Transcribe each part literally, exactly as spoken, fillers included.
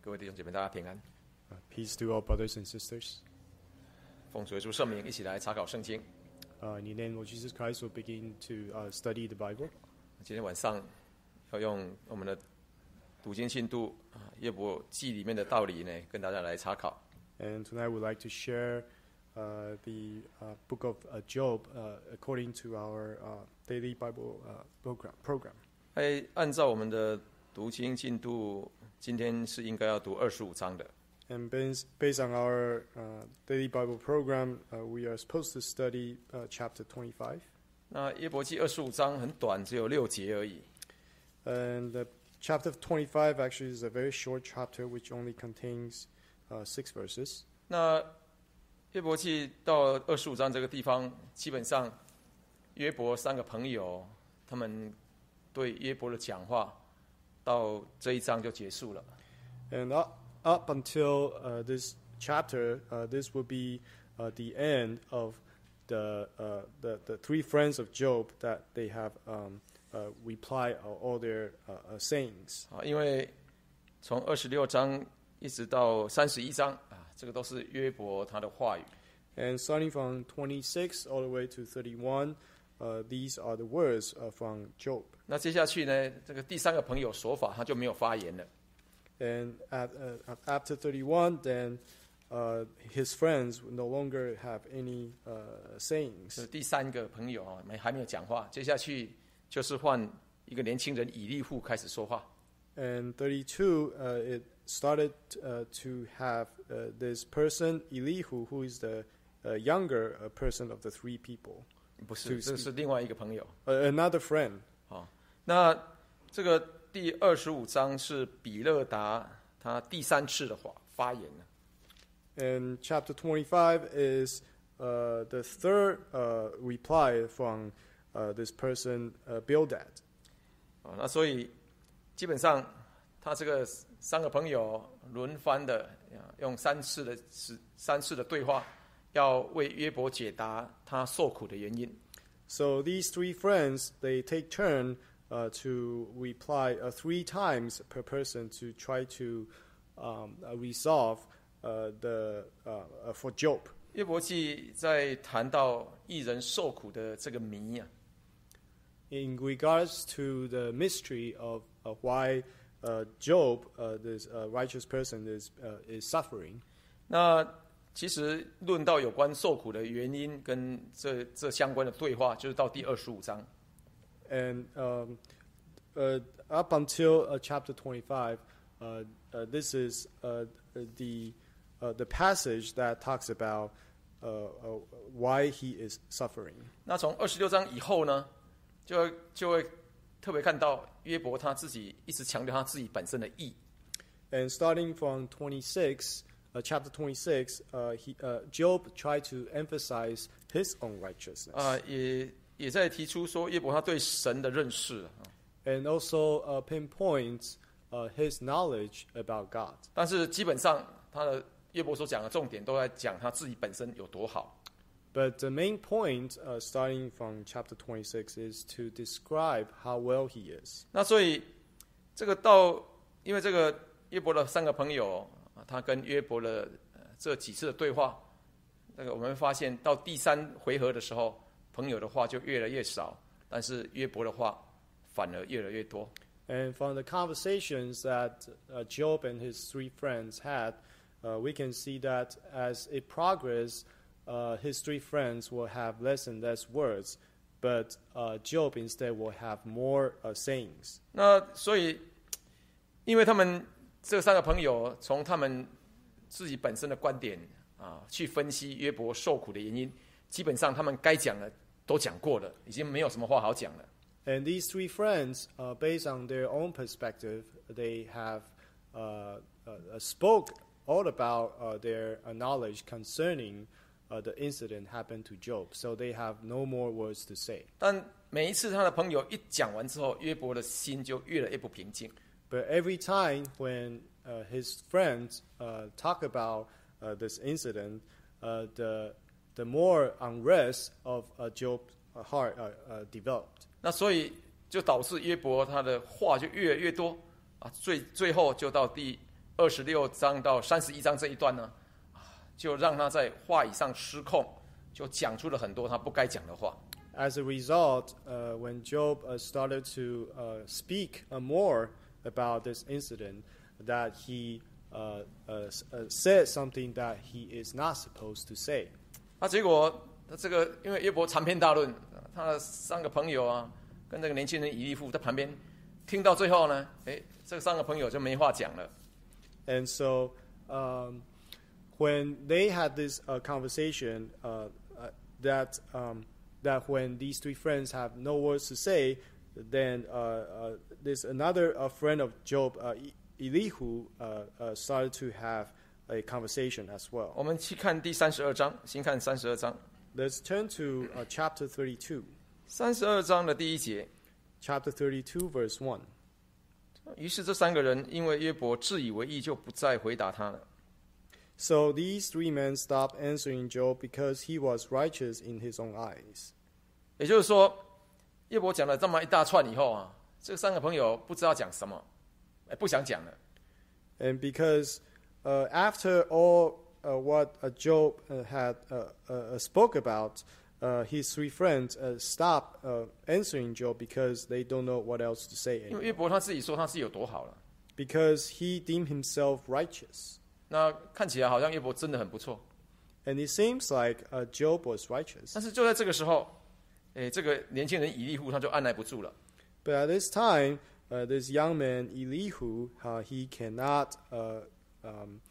各位弟兄姐妹，大家平安。 Uh, peace to all brothers and sisters. 奉主耶稣圣名，一起来查考圣经。 Uh, in the name of Jesus Christ, we'll begin to uh, study the Bible. 今天晚上要用我们的读经进度啊，约伯记里面的道理呢，跟大家来查考。 And tonight we'd like to share uh, the uh, book of uh, Job uh, according to our uh, daily Bible uh, program. program. 哎，按照我们的读经进度，今天是应该要读二十五章的。 And based, based on our uh, daily Bible program, uh, we are supposed to study uh, chapter twenty-five. 那约伯记二十五章很短，只有六节而已。 And the chapter twenty-five actually is a very short chapter which only contains uh, six verses. 那约伯记到二十五章这个地方，基本上约伯三个朋友他们对约伯的讲话，到这一章就结束了。 And up, up until uh, this chapter, uh, this will be uh, the end of the, uh, the the three friends of Job that they have um, uh, replied all their uh, uh, sayings. 啊，因为从二十六章一直到三十一章啊，这个都是约伯他的话语。 And starting from twenty-six all the way to thirty-one, uh, these are the words uh, from Job. 那接下去呢，这个第三个朋友说法他就没有发言了。 And at, uh, after thirty-one, then uh, his friends no longer have any uh, sayings. 是第三个朋友啊，没还没有讲话。接下去就是换一个年轻人以利户开始说话。 And thirty-two, uh, it started uh, to have uh, this person, Elihu, who is the uh, younger uh, person of the three people. 不是，这是另外一个朋友。 Uh, another friend. 啊，那这个第二十五章是比勒达他第三次的话发言了。 And chapter twenty-five is uh, the third uh, reply from uh, this person, uh, Bildad. 啊，那所以基本上他这个三个朋友轮番的用三次的三次的对话，要为约伯解答他受苦的原因。 So these three friends, they take turn uh, to reply uh, three times per person to try to um, uh, resolve uh, the uh, uh, for Job. 约伯记在谈到义人受苦的这个谜啊， In regards to the mystery of, of why uh, Job, uh, this uh, righteous person, is uh, is suffering. 那其实论到有关受苦的原因跟这这相关的对话，就是到第二十五章。 And um, uh, up until uh, chapter twenty-five, uh, uh, this is uh, the uh, the passage that talks about uh, uh, why he is suffering. 那从二十六章以后呢，就就会特别看到约伯他自己一直强调他自己本身的义。 And starting from twenty-six, uh, chapter twenty-six, uh, he, uh, Job tried to emphasize his own righteousness. 啊、也也在提出说约伯他对神的认识啊， And also uh, pinpoints uh, his knowledge about God. 但是基本上他的约伯所讲的重点都在讲他自己本身有多好。 But the main point, uh, starting from chapter twenty-six, is to describe how well he is. 那所以这个到，因为这个约伯的三个朋友，啊他跟约伯的、呃、这几次的对话，那个我们会发现到第三回合的时候，朋友的话就越来越少，但是约伯的话反而越来越多。 And from the conversations that uh, Job and his three friends had, uh, we can see that as it progresses, uh, his three friends will have less and less words, but uh, Job instead will have more uh, sayings. 那所以，因为他们这三个朋友从他们自己本身的观点啊去分析约伯受苦的原因，基本上他们该讲的都讲过了，已经没有什么话好讲了。 And these three friends, uh, based on their own perspective, they have uh, uh, spoke all about uh, their uh, knowledge concerning uh, the incident happened to Job. So they have no more words to say. 但每一次他的朋友一讲完之后，约伯的心就越来越不平静。 But every time when uh, his friends uh, talk about uh, this incident, uh, the the more unrest of uh, Job's heart uh, uh, developed. 那所以就导致约伯他的话就越来越多啊，最最后就到第二十六章到三十一章这一段呢，就让他在话语上失控，就讲出了很多他不该讲的话。 As a result, uh, when Job uh, started to uh, speak uh, more about this incident, that he uh, uh, uh, said something that he is not supposed to say. 那结果，这个因为约伯长篇大论，他的三个朋友啊，跟这个年轻人以利户在旁边听到最后呢，哎，这三个朋友就没话讲了。 And so, um, when they had this uh, conversation, uh, uh, that um, that when these three friends have no words to say, then uh, uh, there's another uh, friend of Job, uh, Elihu, uh, uh, started to have a conversation as well. 我们去看第三十二章，先看三十二章。 Let's turn to uh, chapter thirty-two. 三十二章的第一节。 Chapter thirty-two, verse one. 于是这三个人因为约伯自以为义，就不再回答他了。 So these three men stopped answering Job because he was righteous in his own eyes. 也就是说，约伯讲了这么一大串以后啊，这三个朋友不知道讲什么，哎，不想讲了。 And because uh, after all uh, what uh, Job uh, had uh, uh, spoke about, uh, his three friends uh, stopped uh, answering Job because they don't know what else to say 因为 anymore. 约伯他自己说他是有多好了， Because he deemed himself righteous. 那看起来好像约伯真的很不错。 And it seems like uh, Job was righteous. 但是就在这个时候，哎，这个年轻人以利户他就按耐不住了。 But at this time, uh, this young man, Elihu, uh, he cannot uh, um,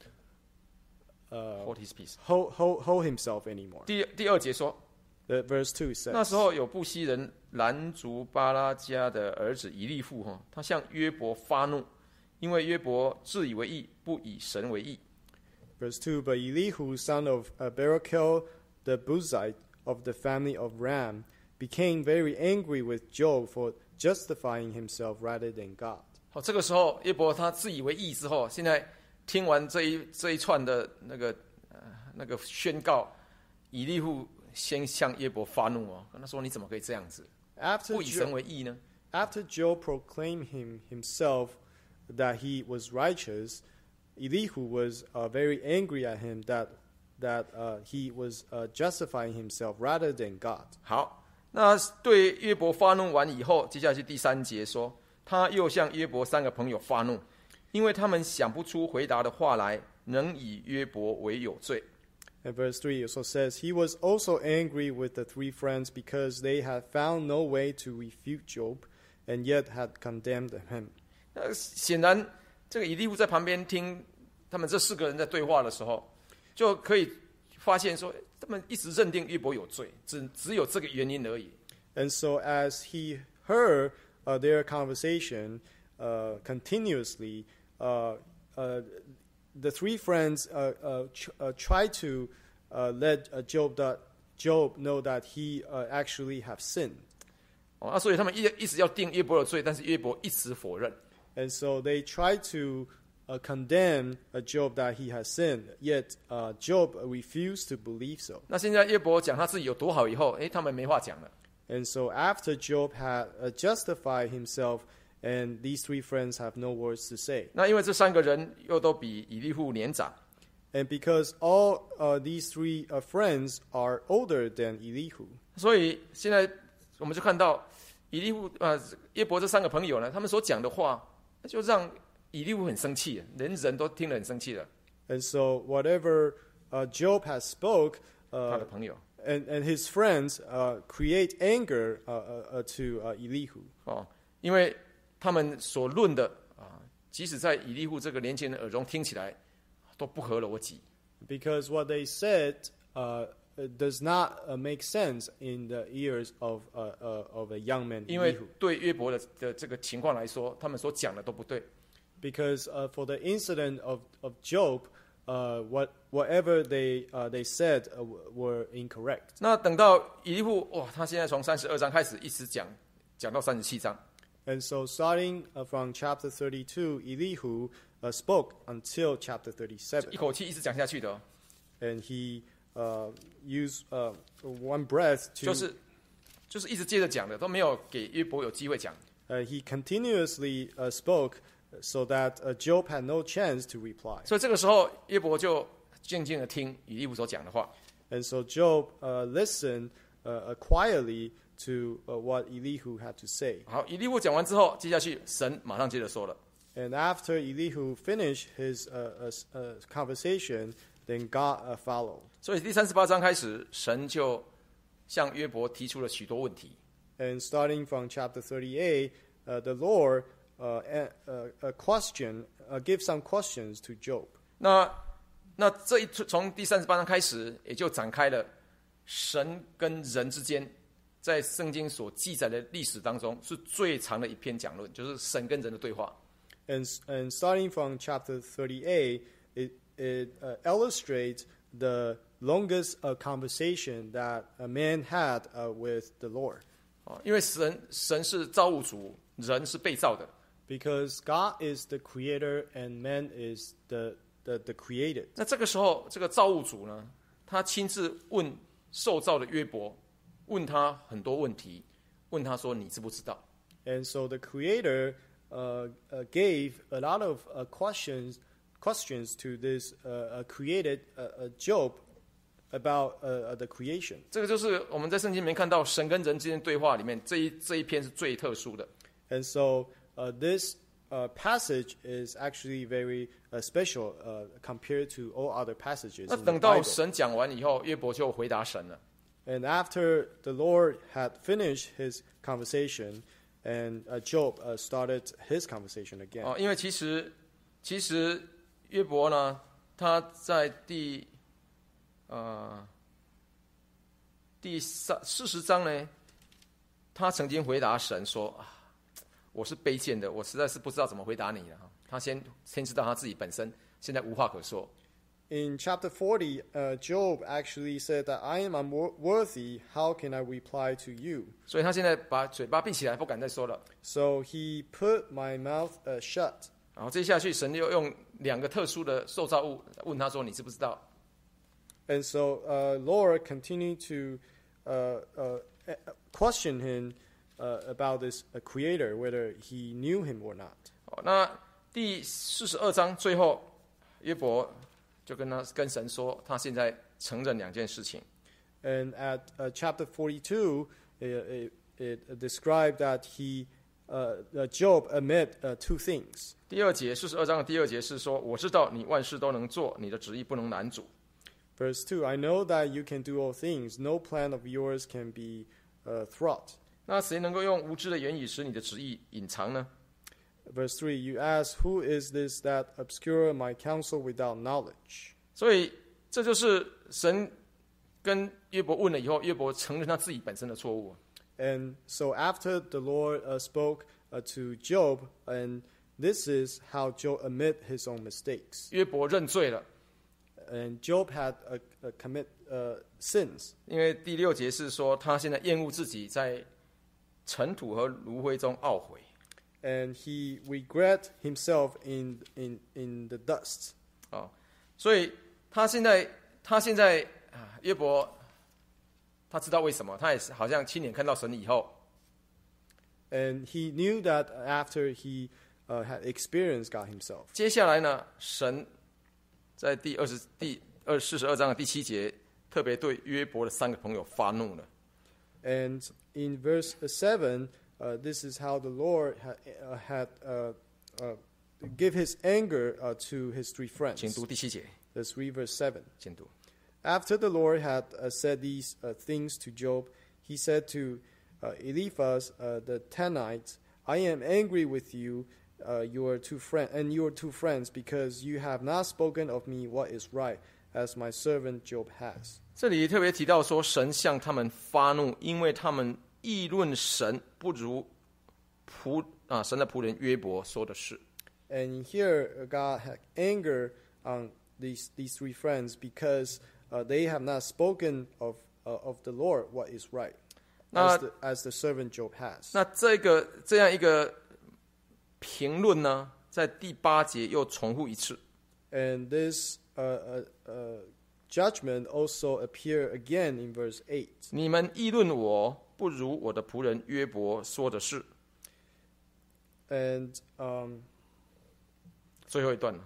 uh, Hold his peace. hold, hold, hold himself anymore. 第第二节说， The verse two 那 says, 时候有布西人兰族巴拉加的儿子以利户哈，他向约伯发怒，因为约伯自以为义，不以神为义。 verse two, But Elihu, son of uh, Barachel the Buzite of the family of Ram, became very angry with Job for justifying himself rather than God. 好，这个时候约伯他自以为义之后，现在听完这一这一串的那个呃那个宣告，以利户先向约伯发怒哦，跟他说：“你怎么可以这样子？ After 不以神 Job, 为义呢？” after Job proclaimed him himself that he was righteous, Elihu was uh, very angry at him that that uh, he was uh, justifying himself rather than God. 好，那对约伯发怒完以后，接下来是第三节说，他又向约伯三个朋友发怒，因为他们想不出回答的话来，能以约伯为有罪。 And verse three also says, He was also angry with the three friends because they had found no way to refute Job and yet had condemned him. 那显然，这个以利户在旁边听他们这四个人在对话的时候，就可以发现说，他们一直认定约伯有罪，只只有这个原因而已。 And so as he heard uh, their conversation uh, continuously, uh, uh, the three friends uh, uh, ch- uh, tried to uh, let uh, Job, that Job know that he uh, actually have sinned. 哦，那所以他们一一直要定约伯的罪，但是约伯一直否认。 And so they tried to uh, condemn uh, Job that he has sinned, yet uh, Job refused to believe so. 那现在约伯讲他自己有多好以后，哎，他们没话讲了。 And so after Job had uh, justified himself, and these three friends have no words to say. 那因为这三个人又都比以利户年长， And because all uh, these three uh, friends are older than Elihu, 所以现在我们就看到以利户呃约伯这三个朋友呢，他们所讲的话，就让以利户很生气，人人都听得很生气了。 and so whatever uh, Job has spoke, 他 uh, 的朋友 and, and his friends uh, create anger uh, uh, uh, to uh, Elihu. 哦，因为他们所论的啊，即使在以利户这个年轻人耳中听起来都不合逻辑。 Because what they said uh, does not uh, make sense in the ears of, uh, uh, of a young man 因为 Elihu. 对约伯的的这个情况来说，他们所讲的都不对。 Because uh, for the incident of, of Job, uh, what, whatever they, uh, they said uh, were incorrect. 那等到以利户哇，他现在从三十二章开始一直讲，讲到三十七章。 And so starting uh, from chapter thirty-two, Elihu uh, spoke until chapter thirty-seven. 一口气一直讲下去的哦， And he uh, used uh, one breath to... 就是就是一直接着讲的，都没有给约伯有机会讲。 Uh, he continuously uh, spoke so that uh, Job had no chance to reply. 所以这个时候约伯就静静的听以利户所讲的话。 And so Job uh, listened uh, quietly to uh, what Elihu had to say. 好，以利户讲完之后，接下去神马上接着说了。 And after Elihu finished his uh, uh, uh, conversation, then God uh, followed. 所以第三十八章开始，神就向约伯提出了许多问题。 And starting from chapter thirty-eight, uh, the Lord uh, a, uh, a question, uh, give some questions to Job. 那那这一从第三十八章开始，也就展开了神跟人之间，在圣经所记载的历史当中是最长的一篇讲论，就是神跟人的对话。 And, and starting from chapter thirty-eight, it, it uh, illustrates the longest uh, conversation that a man had uh, with the Lord. 哦，因为神神是造物主，人是被造的。 Because God is the creator and man is the, the, the created. 那这个时候，这个造物主呢，他亲自问受造的约伯，问他很多问题，问他说：“你知不知道？” And so the creator uh, uh, gave a lot of uh, questions questions to this uh, uh, created uh, uh, Job about uh, uh, the creation. 这个就是我们在圣经里面看到神跟人之间对话里面这一这一篇是最特殊的。 And so uh, this uh, passage is actually very uh, special uh, compared to all other passages 那 in the 等到 Bible. 神讲完以后，约伯就回答神了。 And after the Lord had finished his conversation, and uh, Job uh, started his conversation again. 哦，因为其实其实约伯呢，他在第呃第三四十章呢，他曾经回答神说：“啊，我是卑贱的，我实在是不知道怎么回答你了。”他先先知道他自己本身现在无话可说。 In chapter forty, uh, Job actually said that I am unworthy. How can I reply to you? 所以他现在把嘴巴闭起来，不敢再说了。 So he put my mouth uh, shut. 然后接下去，神又用两个特殊的受造物问他说：“你知不知道？” And so uh, Lord continued to uh, uh, question him uh, about this uh, creator, whether he knew him or not. 哦，那第四十二章最后，约伯就跟他跟神说，他现在承认两件事情。 And at uh, chapter forty-two, it, it, it described that he, uh, that Job admit uh, two things. 第二节，四十二章的第二节是说：“我知道你万事都能做，你的旨意不能难阻。” Verse two, I know that you can do all things. No plan of yours can be uh, thwart. 那谁能够用无知的言语使你的旨意隐藏呢？ Verse three, you ask, who is this that obscure my counsel without knowledge? 所以这就是神跟约伯问了以后，约伯承认他自己本身的错误。 And so after the Lord uh, spoke uh, to Job, and this is how Job admit his own mistakes. 约伯认罪了， And Job had uh, uh, commit uh, sins. 因为第六节是说他现在厌恶自己在尘土和炉灰中懊悔。 And he regret himself in, in, in the dust. 哦，所以他现在他现在啊，约伯他知道为什么，他也是好像亲眼看到神以后， And he knew that after he uh, had experienced God himself. 接下来呢，神在第二十第二四十二章的第七节，特别对约伯的三个朋友发怒了。 And in verse seven, uh, this is how the Lord ha, uh, had uh, uh, give his anger uh, to his three 请 friends. 读第七节， Let's read verse seven. 请读。 After the Lord had uh, said these uh, things to Job, he said to uh, Eliphaz uh, the Tenite, I am angry with you, uh, your two friend, and your two friends, because you have not spoken of me what is right, as my servant Job has. 这里特别提到说，神向他们发怒，因为他们议论神不如仆啊神的仆人约伯说的是。 And here uh, God had anger on these these three friends because uh, they have not spoken of uh, of the Lord what is right, 那 as the, as the servant Job has. 那这个这样一个评论呢，在第八节又重复一次。 And this uh, uh, uh, judgment also appear again in verse eight. 你们议论我不如我的仆人约伯说的是。 And um, 最后一段了。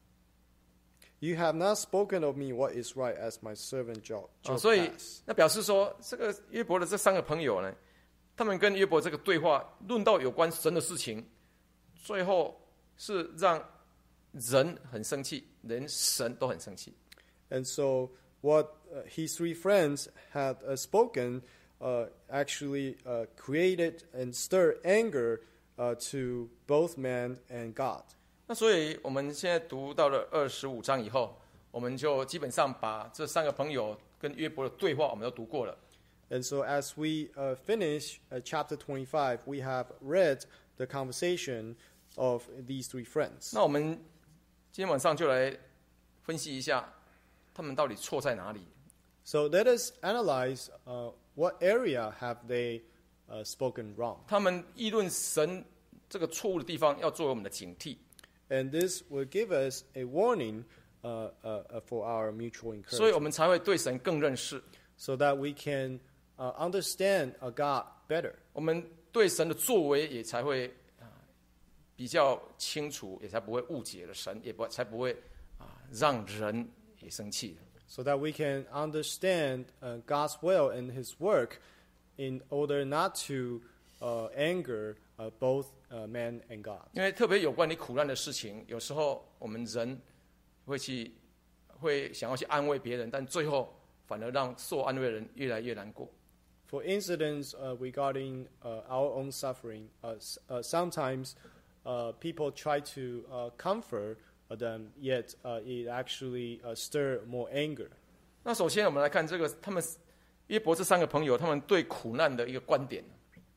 You have not spoken of me what is right, as my servant Job, 哦， Job 所以 has. 那表示说，这个约伯的这三个朋友呢，他们跟约伯这个对话，论到有关神的事情，最后是让人很生气，连神都很生气。 And so what uh, his three friends had uh, spoken uh, actually uh, created and stirred anger uh, to both man and God. 那所以我们现在读到了二十五章以后，我们就基本上把这三个朋友跟约伯的对话，我们都读过了。 And so as we uh, finish uh, chapter twenty-five, we have read the conversation of these three friends. 那我们今天晚上就来分析一下，他们到底错在哪里。 So let us analyze uh, what area have they uh, spoken wrong. 他们议论神这个错误的地方，要作为我们的警惕。 And this will give us a warning uh, uh, uh, for our mutual 所以我 encouragement, 们才会对神更认识， so that we can uh, understand uh, God better. 我们对神的作为也才会啊比较清楚，也才不会误解了神，也不才不会啊让人也生气。 So that we can understand uh, God's will and His work in order not to uh, anger uh, both uh, man and God. 因为特别有关你苦难的事情，有时候我们人会去会想要去安慰别人，但最后反而让受安慰的人越来越难过。 For incidents uh, regarding uh, our own suffering, uh, s- uh, sometimes uh, people try to uh, comfort them, yet uh, it actually uh, stir more anger. 那首先我们来看这个他们约伯这三个朋友，他们对苦难的一个观点。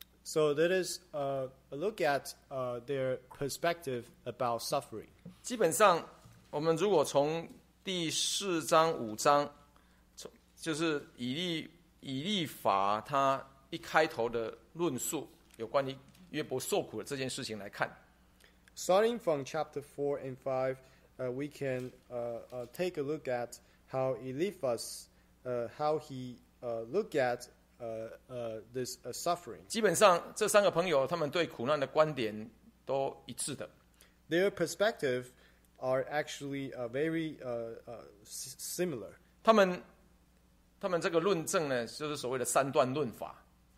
So let us uh, look at uh, their perspective about suffering. 基本上，我们如果从第四章、五章，从就是以利以利法他一开头的论述，有关于约伯受苦的这件事情来看， Starting from chapter four and five, uh, we can uh, uh, take a look at how Eliphaz, uh, how he uh, looked at uh, uh, this uh, suffering. 基本上这三个朋友他们对苦难的观点都一致的。 Their perspective are actually uh, very uh, uh, s- similar. 他们他们这个论证呢，就是所谓的三段论法。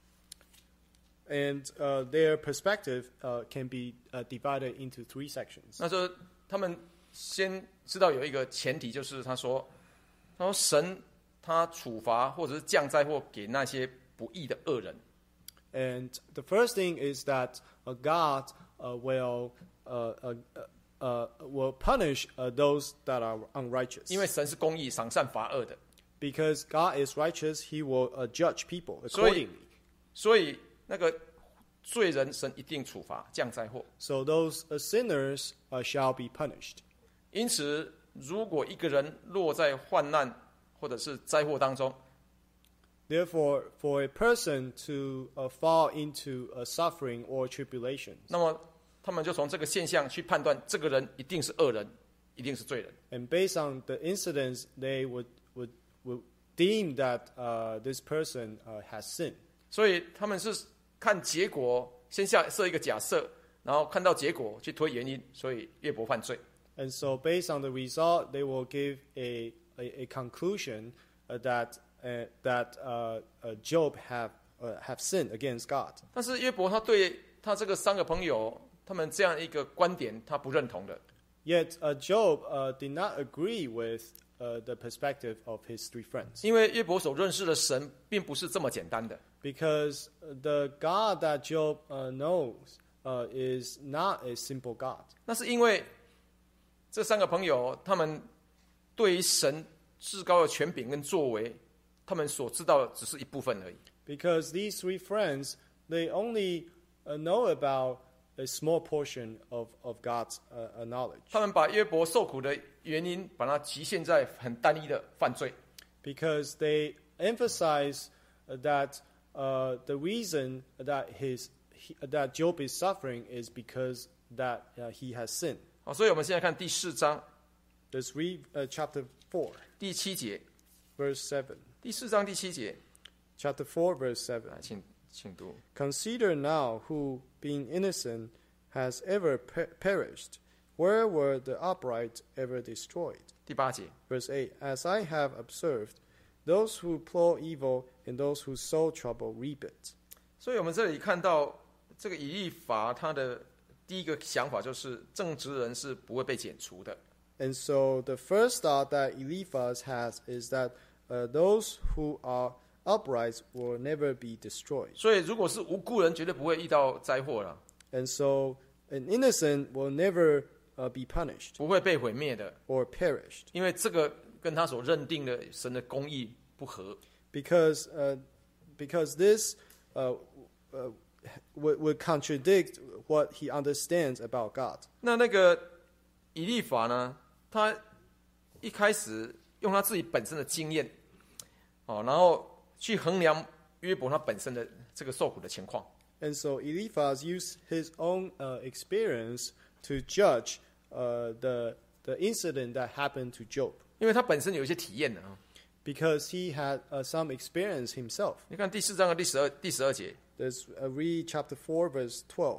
And uh, their perspective uh, can be uh, divided into three sections. 那就他们先知道有一个前提，就是他说，他说神他处罚或者是降灾祸给那些不义的恶人。 And the first thing is that uh, God uh, will uh, uh, uh, will punish uh, those that are unrighteous. 因为神是公义、赏善罚恶的， Because God is righteous, He will uh, judge people 所以 accordingly. 所以那个罪人神一定处罚降灾祸。 So those uh, sinners uh, shall be punished. 因此，如果一个人落在患难或者是灾祸当中， Therefore, for a person to uh, fall into uh, suffering or tribulation, 那么他们就从这个现象去判断，这个人一定是恶人，一定是罪人。 and based on the incidents, they would would, would deem that uh, this person uh, has sinned. 所以他们是看结果，先下设一个假设，然后看到结果去推原因，所以约伯犯罪。 And so, based on the result, they will give a a, a conclusion uh, that uh, that uh, uh, Job have uh, have sinned against God. 但是约伯他对他这个三个朋友，他们这样一个观点，他不认同的。 Yet uh, Job uh, did not agree with uh, the perspective of his three friends, 因为约伯所认识的神，并不是这么简单的。 because the God that Job uh, knows uh, is not a simple God. 那是因为这三个朋友，他们对于神至高的权柄跟作为，他们所知道的只是一部分而已。 Because these three friends, they only uh, know about a small portion of, of God's uh, uh, knowledge. 他们把约伯受苦的原因，把它局限在很单一的犯罪。 Because they emphasize uh, that uh, the reason that his he, that Job is suffering is because that uh, he has sinned. 好，所以我们现在看第四章 Let's read uh, chapter four, 第七节， verse seven. 第四章第七节， Chapter four, verse seven. 来，请请读。 Consider now who, being innocent, has ever per- perished, where were the upright ever destroyed? 第八节， Verse eight, As I have observed, those who plow evil and those who sow trouble reap it. 所以我们这里看到这个以利法他的第一个想法就是正直人是不会被剪除的。 And so the first thought that Eliphaz has is that uh, those who are upright will never be destroyed. 所以如果是无辜人，绝对不会遇到灾祸了， And so an innocent will never uh, be punished 不会被毁灭的， or perished 因为这个跟他所认定的神的公义不合。 because, uh, because this uh, uh, would, would contradict what he understands about God. 那那个以利法呢，他一开始用他自己本身的经验，哦，然后去衡量约伯他本身的这个受苦的情况。 And so Eliphaz used his own uh, experience to judge uh, the, the incident that happened to Job 因为他本身有一些体验的啊。 because he had uh, some experience himself. 你看第四章的第十二第十二节， Let's uh, read chapter four, verse twelve.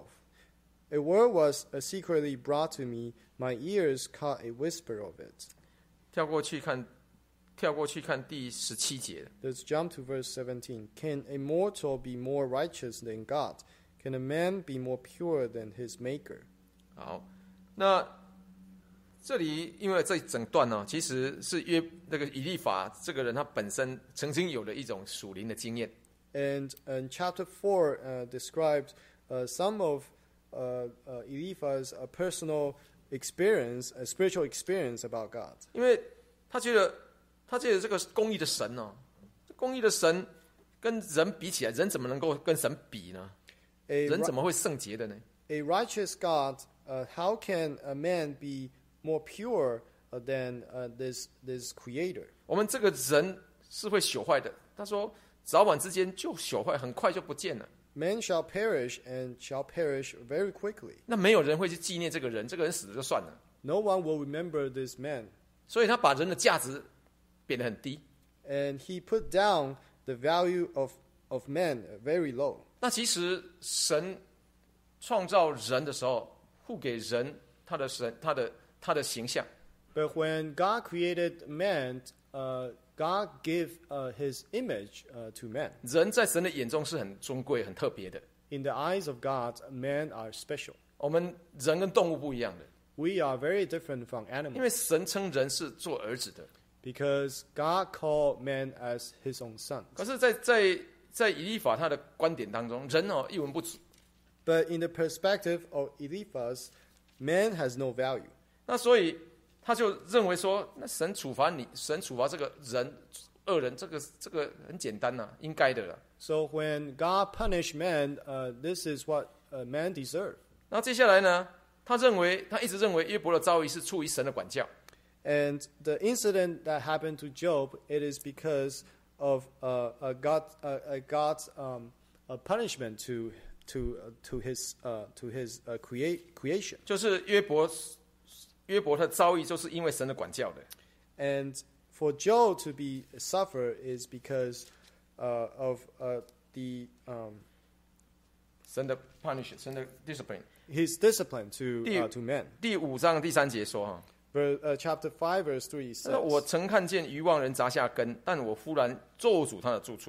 A word was uh, secretly brought to me, my ears caught a whisper of it. 跳过去看，跳过去看第十七节。 Let's jump to verse seventeen. Can a mortal be more righteous than God? Can a man be more pure than his maker? 好，那这里因为这整段呢，其实是约那个以利法这个人他本身曾经有的一种属灵的经验。 And in chapter four uh, described uh, some of uh, uh, Eliphaz's uh, personal experience, a spiritual experience about God. 因为他觉得，他觉得这个公义的神哦，公义的神跟人比起来，人怎么能够跟神比呢？ A, 人怎么会圣洁的呢？ a righteous God, uh, how can a man be more pure uh, than uh, this, this creator? 我们这个人是会朽坏的。他说，早晚之间就朽坏，很快就不见了。 Man shall perish and shall perish very quickly. 那没有人会去纪念这个人，这个人死了就算了。 No one will remember this man. 所以他把人的价值贬得很低。 And he put down the value of, of man very low. 那其实神创造人的时候，付给人他的神他的他的形象。 But when God created man, uh, God gave uh, his image uh, to man. 人在神的眼中是很尊贵、很特别的。 In the eyes of God, men are special. 我们人跟动物不一样的， We are very different from 因 animals 为神称人是做儿子的。 because God called man as his own son. 可是在，在在以利法他的观点当中，人哦一文不值。 But in the perspective of Eliphaz, man has no value. 那所以他就认为说，那神处罚你，神处罚这个人恶人，这个这个很简单呐、啊，应该的啦。 So when God punished man, uh, this is what uh, man deserved. 那接下来呢，他认为他一直认为约伯的遭遇是出于神的管教。 And the incident that happened to Job, it is because of uh, a God, uh, a God's um, a punishment to to uh, to his uh, to his uh, create creation. 就是约伯，约伯他的遭遇就是因为神的管教的。 And for Job to be suffer is because uh, of uh, the um, 神的 punish， 神的 discipline。 his discipline to 第 uh, to men. 第五章第三节说哈， Ver, uh, chapter five, verse three 他说我 says, 曾看见愚妄人砸下根，但我忽然咒诅他的住处。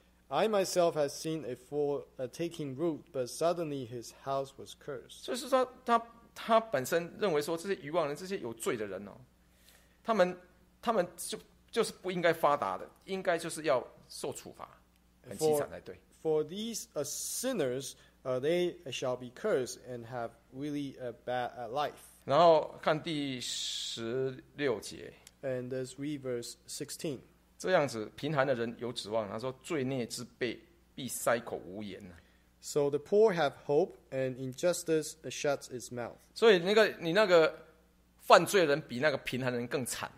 I myself have seen a fool uh, taking root, but suddenly his house was cursed. 就是说他他本身认为说这些愚妄人，这些有罪的人哦，他们他们就就是不应该发达的，应该就是要受处罚，很凄惨才对。 For these uh, sinners, uh, they shall be cursed and have really a bad uh, life. 然后看第十六节， And let's read verse sixteen. 这样子贫寒的人有指望。他说罪孽之辈必塞口无言。 So the poor have hope, and injustice shuts its mouth. 所以那个你那个犯罪人比那个贫寒人更惨。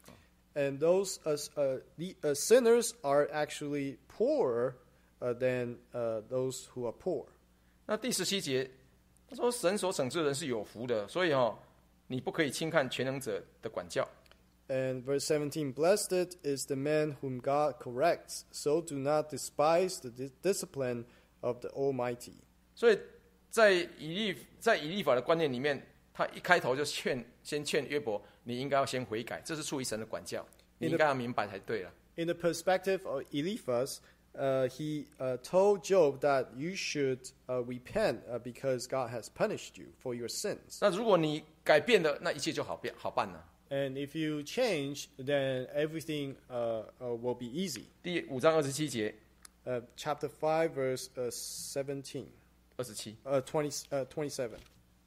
And those uh, uh, the uh, sinners are actually poorer uh, than uh, those who are poor. 那第十七节，他说神所惩治的人是有福的，所以哦，你不可以轻看全能者的管教。 And verse seventeen, Blessed is the man whom God corrects, so do not despise the di- discipline of the Almighty. 所以在以利在以利法的观念里面， 他一开头就劝，先劝约伯，你应该要先悔改，这是出于神的管教，你应该要明白才对了。 In the perspective of Eliphaz, uh, he uh, told Job that you should uh, repent uh, because God has punished you for your sins. 那如果你改变了，那一切就好变好办了。 And if you change, then everything uh, uh, will be easy. 第五章二十七节， Uh, chapter five, verse uh, seventeen, 二十七， uh, twenty, uh, twenty-seven.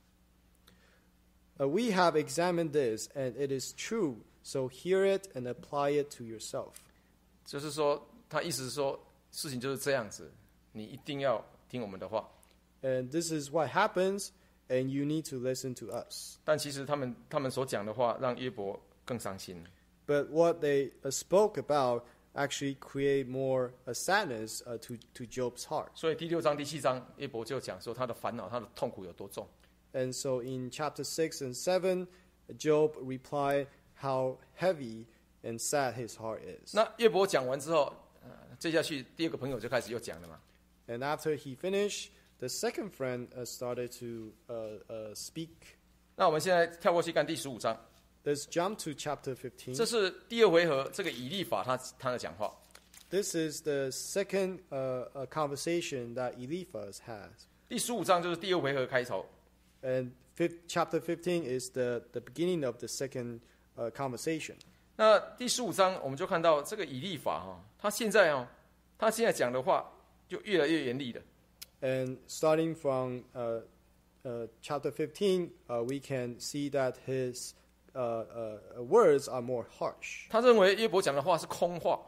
Uh, we have examined this, and it is true. So hear it and apply it to yourself. 就是说，他意思是说，事情就是这样子，你一定要听我们的话。 And this is what happens, and you need to listen to us. 但其实他们他们所讲的话，让约伯更伤心。 But what they uh, spoke about actually create more uh, sadness uh, to, to Job's heart. 所以第六章、第七章，约伯就讲说他的烦恼、他的痛苦有多重。 And so in chapter six and seven, Job replied how heavy and sad his heart is. 那约伯讲完之后，呃，接下去第二个朋友就开始又讲了嘛。 And after he finished, the second friend uh, started to uh, uh, speak. 那我们现在跳过去看第十五章， Let's jump to chapter fifteen. 这是第二回合，这个以利法他他的讲话。 This is the second uh, uh, conversation that Eliphaz has. 第十五章就是第二回合开头。 And fifth, chapter fifteen is the, the beginning of the second uh, conversation. 那第十五章我们就看到这个以利法哈，他现在哦，他现在讲的话就越来越严厉了。 And starting from uh, uh, chapter fifteen, uh, we can see that his uh, uh, words are more harsh. 他认为约伯讲的话是空话，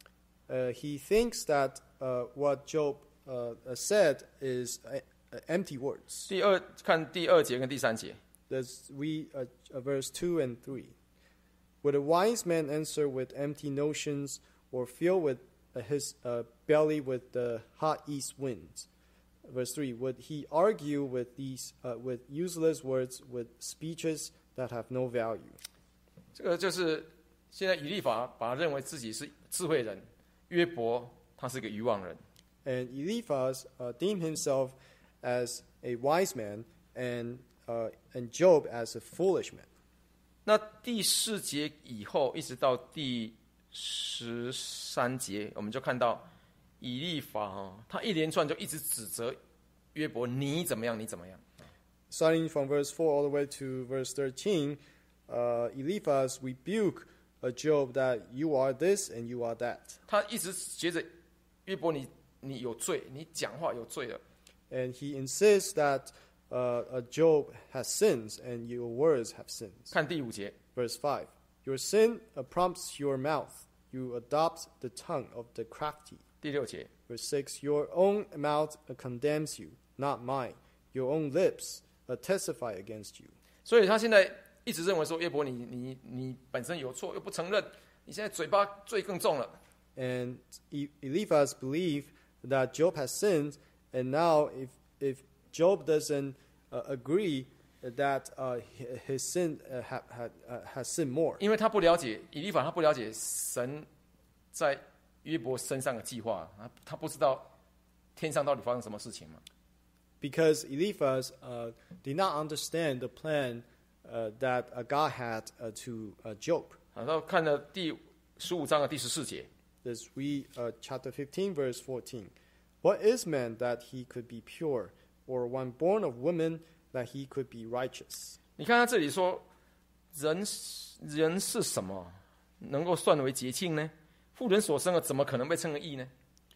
Uh, he thinks that uh, what Job uh, uh, said is uh, uh, empty words. 第二看第二节跟第三节， Let's read uh, uh, verse two and three. Would a wise man answer with empty notions, or fill with uh, his uh, belly with the hot east winds? Verse three. Would he argue with these uh, with useless words, with speeches that have no value? 这个就是现在以利法把他认为自己是智慧人，约伯他是个愚妄人。 And Eliphaz uh, deemed himself as a wise man, and uh, and Job as a foolish man. 那第四节以后一直到第十三节，我们就看到以利法哈，他一连串就一直指责约伯，你怎么样，你怎么样。 Starting from verse four all the way to verse thirteen, uh, Eliphaz rebuked uh, Job that you are this and you are that. 他一直觉得约伯你你有罪，你讲话有罪了。 And he insists that uh, uh, Job has sins and your words have sins. 看第五节， Verse five, your sin uh, prompts your mouth. You adopt the tongue of the crafty. 第六节， Verse six, your own mouth uh, condemns you, not mine. Your own lips uh, testify against you. 所以他现在一直认为说约伯你你你本身有错，又不承认，你现在嘴巴罪更重了。 And E- Eliphaz believed that Job has sinned, and now if if Job doesn't uh, agree that uh, hi- his sin uh, ha, ha, uh, has sinned more, 因为他不了解以利法，他不了解神在约伯身上的计划，他他不知道天上到底发生什么事情嘛。 because Eliphaz uh, did not understand the plan uh, that uh, God had uh, to uh, Job. 然后看了第十五章的第十四节， Let's read uh, chapter fifteen, verse fourteen. What is man that he could be pure, or one born of woman that he could be righteous? 你看他这里说，人人是什么，能够算为洁净呢？妇人所生的，怎么可能被称为义呢？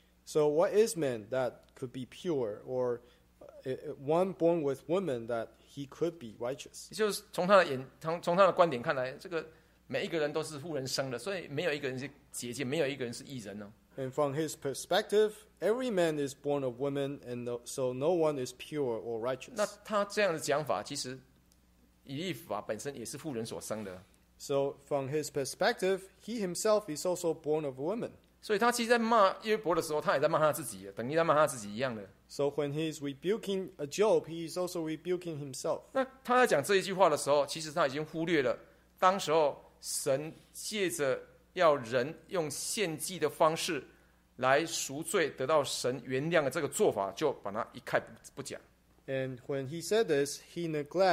So what is man that could be pure, or uh, one born with woman that he could be righteous? 就是从他的眼，从从他的观点看来，这个每一个人都是妇人生的，所以没有一个人是洁净，没有一个人是义人哦。 And from his perspective, every man is born of woman, and no, so no one is pure or 那 righteous. 他这样的讲法，其实以利法本身也是妇人所生的， So from his perspective, he himself is also born of a woman. 所以他其实在骂约伯的时候，他也在骂他自己，等于在骂他自己一样的。 So when he's rebuking uh, Job, he is also rebuking himself. 那他在讲这一句话的时候，其实他已经忽略了当时候神借着要人用献祭的方式来赎罪，得到神原谅的这个做法，就把它一概不不讲。 And when he said this, he neglect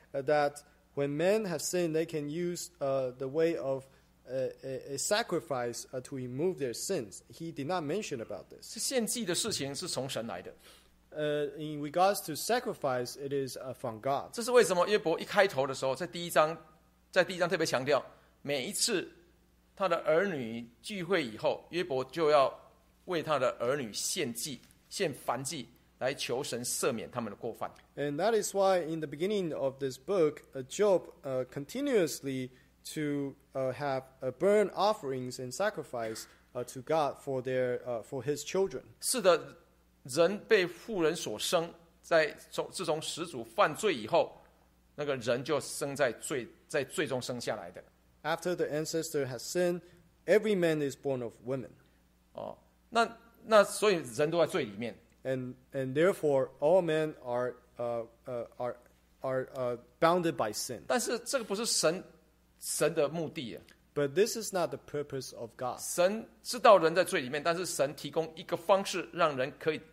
uh, that when men have sinned, they can use uh, the way of uh, a, a sacrifice uh, to remove their sins. He did not mention about this. 是献祭的事情是从神来的。 Uh, in regards to sacrifice, it is uh, from God. 这是为什么约伯一开头的时候，在第一章，在第一章特别强调，每一次他的儿女聚会以后，约伯就要为他的儿女献祭、献燔祭，来求神赦免他们的过犯。 And that is why in the beginning of this book, uh, Job uh, continuously to uh, have uh, burn offerings and sacrifice uh, to God for their uh, for his children. 是的，人被妇人所生，在从自从始祖犯罪以后，那个人就生在罪，在罪中生下来的。 After the ancestor has sinned, every man is born of women. 哦，那那所以人都在罪里面。 And and therefore all men are uh, uh, are are uh, bounded by sin. 但是这个不是神神的目的啊。 But this is not the purpose of God. 神知道人在罪里面，但是神提供一个方式，让人可以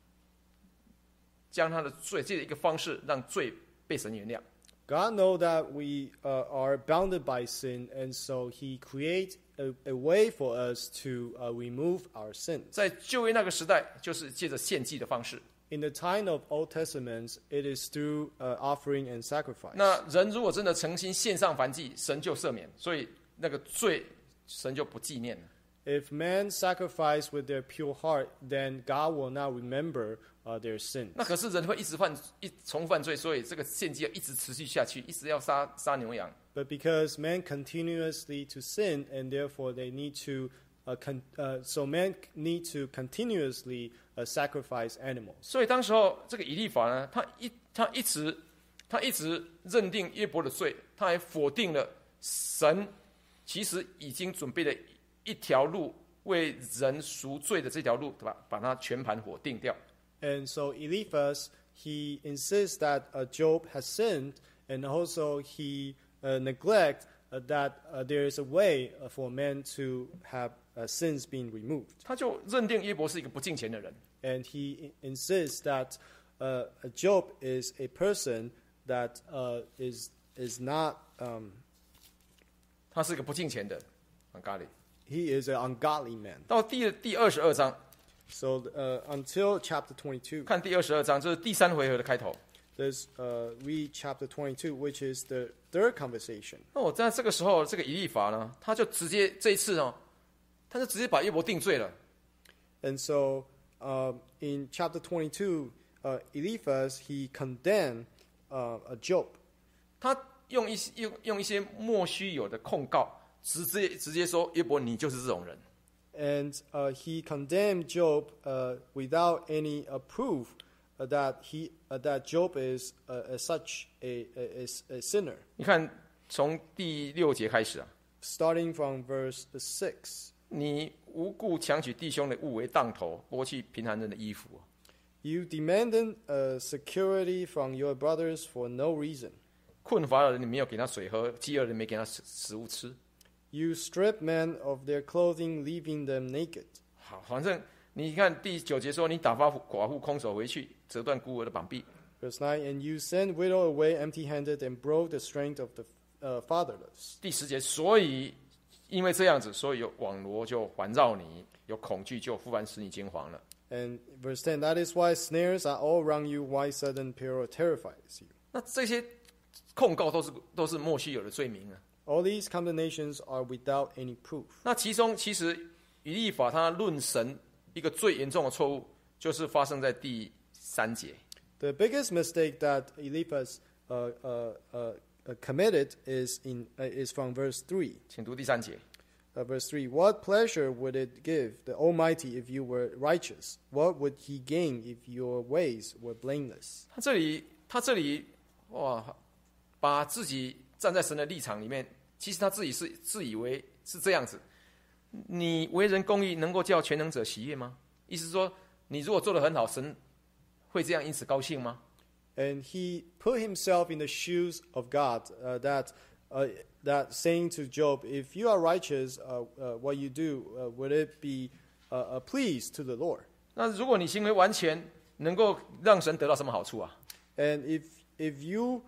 将他的罪，这一个方式让罪被神原谅。 God knows that we uh, are bounded by sin, and so He creates a, a way for us to uh, remove our sins. 在旧约那个时代，就是借着献祭的方式。 In the time of Old Testament, it is through uh, offering and sacrifice. 那人如果真的诚心献上燔祭，神就赦免，所以那个罪神就不纪念了。 If men sacrifice with their pure heart, then God will not remember uh, their sins. 那可是人会一直犯一重犯罪，所以这个献祭要一直持续下去，一直要杀杀牛羊。 But because men continuously to sin, and therefore they need to, uh, con- uh, so men need to continuously uh, sacrifice animals. 所以当时候这个以利法呢，他一他一直他一直认定约伯的罪，他还否定了神其实已经准备了一条路为人赎罪的这条路，对吧？把它全盘否定掉。 And so Eliphaz, he insists that uh, Job has sinned, and also he uh, neglects uh, that uh, there is a way uh, for men to have uh, sins being removed. 他就认定约伯是一个不敬虔的人。 And he insists that uh, Job is a person that uh, is is not um, 他是一个不敬虔的很咖喱。 he is an ungodly man. 到第第二十二章， So uh, until chapter twenty-two, 看第二十二章，这是第三回合的开头。 let's uh, read chapter twenty-two, which is the third conversation. 那我在这个时候，这个以利法呢，他就直接这一次哦，他就直接把约伯定罪了。 And so uh, in chapter twenty-two, uh, Eliphaz, he condemned uh, Job. 他用一些用用一些莫须有的控告，直接直接说约伯你就是这种人。 And uh, he condemned Job uh, without any uh, proof uh, that he uh, that Job is uh, such a, a, a sinner. 你看，从第六节开始啊， Starting from verse six, 你无故强取弟兄的物为当头，剥去贫寒人的衣服。 you demanded uh, security from your brothers for no reason. 困乏的人你没有给他水喝，饥饿的人没给他食食物吃。 You strip men of their clothing, leaving them naked. 好，反正你看第九节说，你打发寡妇空手回去，折断孤儿的膀臂。 Verse nine, and you send widow away empty-handed and broke the strength of the uh, fatherless. 第十节，所以因为这样子，所以有网罗就环绕你，有恐惧就忽然使你惊惶了。 And verse ten, that is why snares are all around you, why sudden peril terrifies you. 那这些控告都是都是莫须有的罪名啊。 All these condemnations are without any proof. 那其中其实以利法他论神一个最严重的错误，就是发生在第三节。 The biggest mistake that Eliphaz uh, uh, uh, committed is in uh, is from verse three. 请读第三节。 Uh, verse three, what pleasure would it give the Almighty if you were righteous? What would he gain if your ways were blameless? 他这里他这里哇，把自己站在神的立场里面，其实他自己是自以为是这样子。你为人公义，能够叫全能者喜悦吗？意思是说，你如果做得很好，神会这样因此高兴吗？ And he put himself in the shoes of God, uh, that uh, that saying to Job, if you are righteous, uh, uh, what you do, uh, would it be uh, a please to the Lord? 那如果你行为完全，能够让神得到什么好处啊？ And if if you uh,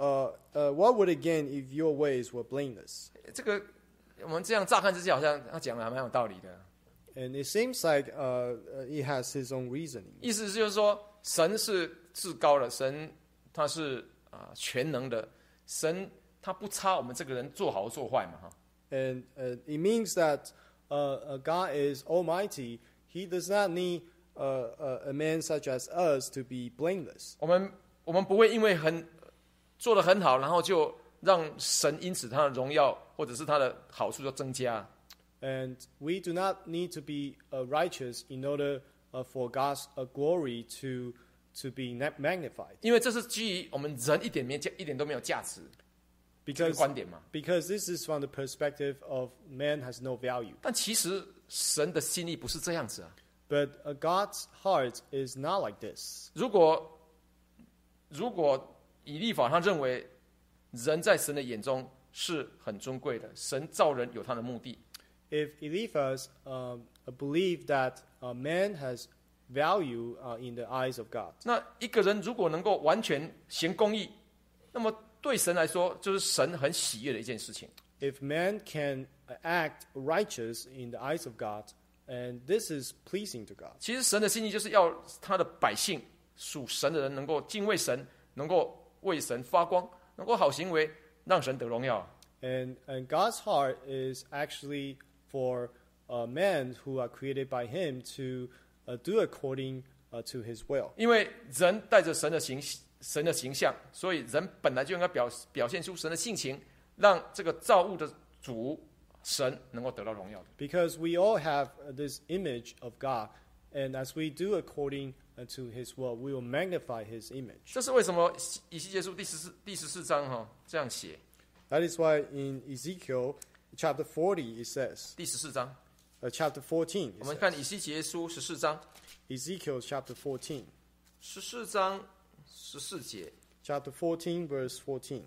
uh, uh, what would it gain if your ways were blameless? 这个我们这样乍看之下，好像他讲的还蛮有道理的。 And it seems like uh, uh, it has his own reasoning. 意思就是说，神是至高的，神他是啊、呃、全能的，神他不差我们这个人做好做坏嘛哈。 And uh, it means that uh, uh, God is almighty. He does not need uh, uh, a man such as us to be blameless. 我们我们不会因为很做得很好，然后就让神因此他的荣耀或者是他的好处就增加。 And we do not need to be uh, righteous in order uh, for God's uh, glory to to be magnified. 因为这是基于我们人一点没价，一点都没有价值这个 Because 观点嘛。 because this is from the perspective of man has no value. 但其实神的心意不是这样子啊。 But uh, God's heart is not like this. 如果如果以利法他认为人在神的眼中是很尊贵的，神造人有他的目的。 If Eliphaz um, believed that uh, man has value uh, in the eyes of God, 那一个人如果能够完全行公义，那么对神来说，就是神很喜悦的一件事情。 if man can act righteous in the eyes of God, and this is pleasing to God. 其实神的心意就是要他的百姓属神的人能够敬畏神，能够为神发光，能够好行为，让神得荣耀。 And, and God's heart is actually for uh, men who are created by Him to uh, do according uh, to His will. 因为人带着神的形神的形象，所以人本来就应该表表现出神的性情，让这个造物的主神能够得到荣耀的。 Because we all have uh, this image of God, and as we do according uh, to His will, we will magnify His image. 这是为什么以西结书第十四第十四章哈、哦、这样写。 That is why in Ezekiel chapter forty it says, 第十四章， uh, chapter fourteen, it 我们 says, 看以西结书十四章， Ezekiel chapter fourteen, 十四章十四节。 chapter fourteen, verse fourteen.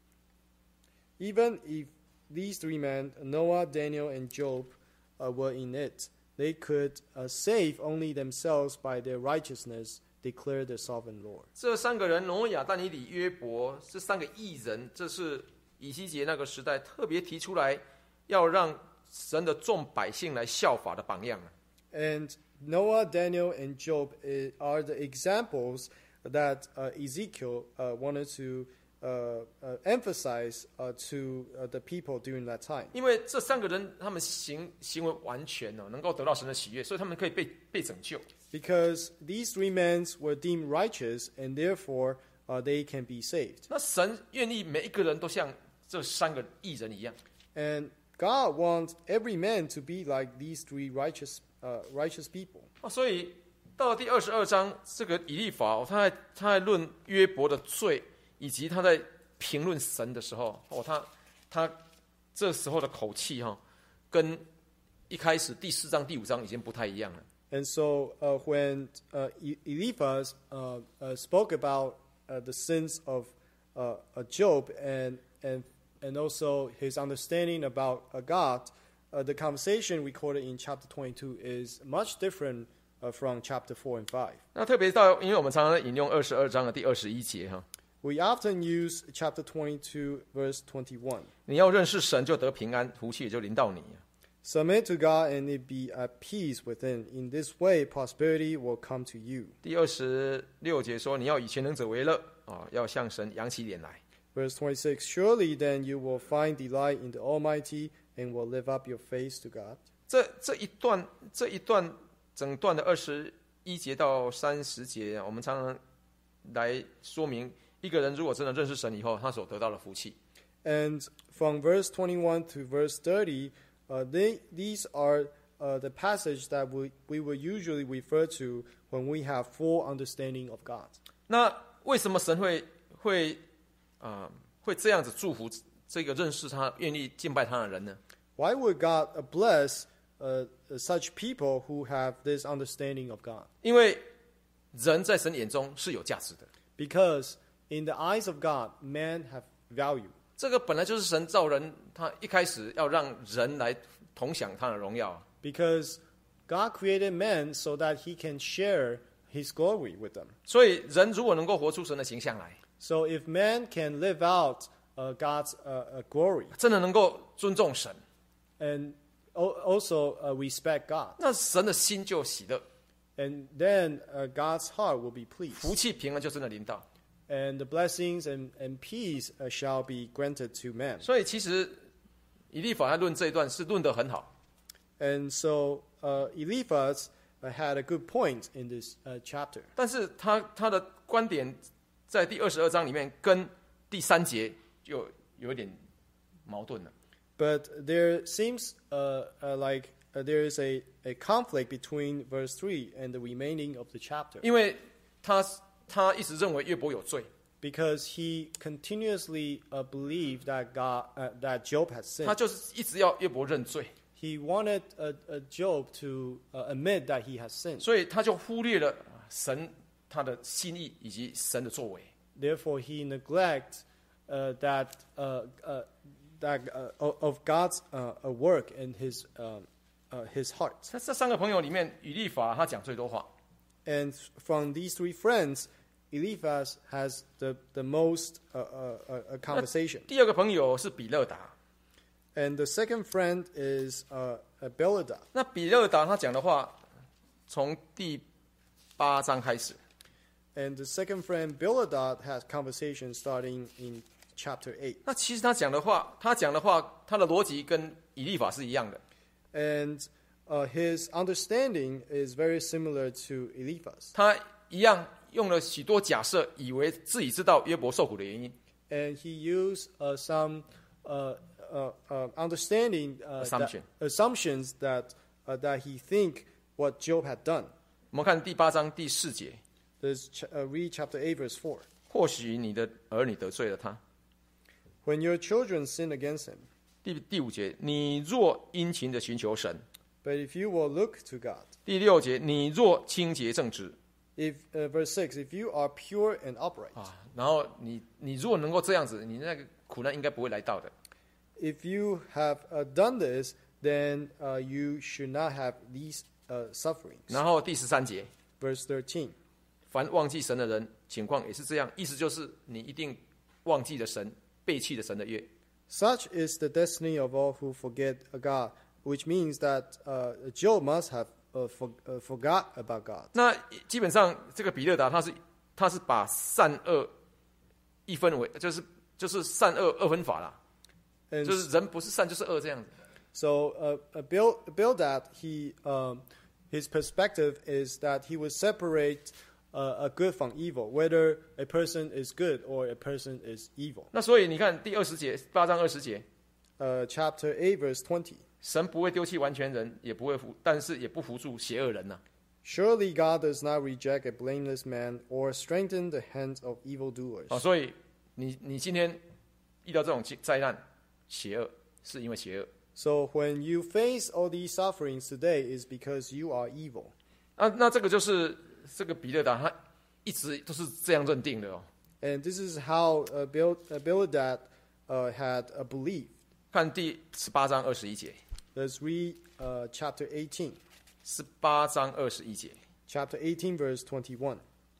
Even if these three men, Noah, Daniel, and Job, uh, were in it, they could uh, save only themselves by their righteousness, declared the sovereign Lord. 这三个人，挪亚、但以理、约伯，这三个义人，这是以西结那个时代特别提出来，要让神的众百姓来效法的榜样。 And Noah, Daniel, and Job uh, are the examples that uh, Ezekiel uh, wanted to uh, uh, emphasize uh, to uh, the people during that time. 因为这三个人他们行行为完全哦，能够得到神的喜悦，所以他们可以被被拯救。 Because these three men were deemed righteous, and therefore uh, they can be saved. 那神愿意每一个人都像这三个义人一样。 And God wants every man to be like these three righteous, uh, righteous people. 哦，所以到了第二十二章，这个以利法、哦、他在他在论约伯的罪，以及他在评论神的时候，哦，他他这时候的口气哈、哦，跟一开始第四章、第五章已经不太一样了。 And so uh, when uh, E- Eliphaz uh, uh, spoke about uh, the sins of uh, uh, Job and, and, and also his understanding about uh, God, uh, the conversation recorded in chapter twenty-two is much different uh, from chapter four and five. 那特别到，因为我们常常引用二十二章的第二十一节哈， We often use chapter twenty-two, verse twenty-one. 你要认识神，就得平安，福气也就临到你。 Submit to God and it be at peace within. In this way, prosperity will come to you. 第二十六节说，你要以全能者为乐啊，要向神扬起脸来。 Verse twenty-six, surely then you will find delight in the Almighty and will lift up your face to God. 这这一段这一段整段的二十一节到三十节，我们常常来说明一个人如果真的认识神以后，他所得到的福气。 And from verse twenty-one to verse thirty, uh, they, these are uh, the passage that we, we will usually refer to when we have full understanding of God. 那为什么神会会啊、呃、会这样子祝福这个认识他、愿意敬拜他的人呢？ Why would God uh, bless uh, such people who have this understanding of God? 因为人在神眼中是有价值的。 Because in the eyes of God, men have value. 这个本来就是神造人，他一开始要让人来同享他的荣耀。 Because God created man so that he can share his glory with them. 所以人如果能够活出神的形象来， So if man can live out uh, God's uh, uh, glory 真的能够尊重神， and al- also uh, respect God, 那神的心就喜乐， and then uh, God's heart will be pleased, 福气平安就真的临到。 and the blessings and, and peace uh, shall be granted to man. 所以其实以利法他论这一段是论得很好， And so uh, Eliphaz uh, had a good point in this uh, chapter. 但是他他的观点在第二十二章里面跟第三节就有一点矛盾了。 But there seems uh, uh, like uh, there is a, a conflict between verse three and the remaining of the chapter. 因为他他一直认为约伯有罪， Because he continuously uh, believed that God, uh, that Job had 他 sinned. 就是一直要约伯认罪， He wanted uh, uh, Job to uh, admit that he has sinned. 所以他就忽略了神他的心意以及神的作为。 Therefore, he neglects uh, that uh, uh, that uh, of God's uh, uh, work in his um, uh, his heart. 在这三个朋友里面，以利法他讲最多话， And from these three friends, Eliphaz has the the most uh, uh, uh, conversation. 第二个朋友是比勒达， And the second friend is uh, uh, Bildad. 那比勒达他讲的话，从第八章开始， And the second friend, Bildad, has conversation starting in chapter eight. 那其实他讲的话，他讲的话，他的逻辑跟以利法是一样的。 And uh, his understanding is very similar to Eliphaz. 他一样用了许多假设，以为自己知道约伯受苦的原因。 And he used uh, some uh, uh, uh, understanding uh, Assumption. that, assumptions that uh, that he think what Job had done. 我们看第八章第四节， Let's ch- uh, read chapter eight, verse four. 或许你的儿女得罪了他。 When your children sin against him, 第第五节，你若殷勤的寻求神。 but if you will look to God. 第六节，你若清洁正直 If uh, verse six, if you are pure and upright, 啊，然后你你如果能够这样子，你那个苦难应该不会来到的。 if you have uh, done this, then uh, you should not have these uh, sufferings. 然后第十三节， Verse thirteen. 凡忘记神的人，情况也是这样，意思就是你一定忘记了神，背弃了神的约。 Such is the destiny of all who forget God, which means that uh, Job must have uh, for, uh, forgot about God. 那基本上这个比勒达他是他是把善恶一分为，就是就是善恶二分法啦， And 就是人不是善就是恶这样子。 so, uh, uh, Bill, Bildad, he, um, his perspective is that he would separate uh, a good from evil, whether a person is good or a person is evil. 那所以你看第二十节，八章二十节， Uh, chapter eight, verse twenty. 神不会丢弃完全人，也不会扶，但是也不扶助邪恶人呐、 Surely God does not reject a blameless man or strengthen the hands of evildoers. 啊。所以你你今天遇到这种灾难，邪恶是因为邪恶。 So when you face all these sufferings today is because you are evil. 啊，那这个就是这个比勒达他一直都是这样认定的哦。 And this is how uh, Bil- uh, Bildad uh, had a belief. 看第十八章二十一节， Let's read uh, chapter eighteen. 十八章二十一节， Chapter eighteen, verse twenty-one.